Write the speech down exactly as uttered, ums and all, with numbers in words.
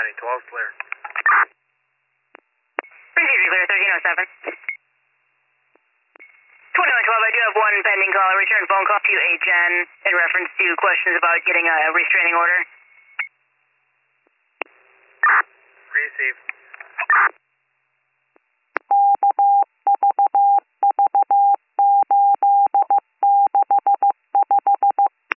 County, twelve clear. Procedure clear, thirteen oh seven. twenty-one twelve, I do have one pending call. A return phone call to H N in reference to questions about getting a restraining order. Received.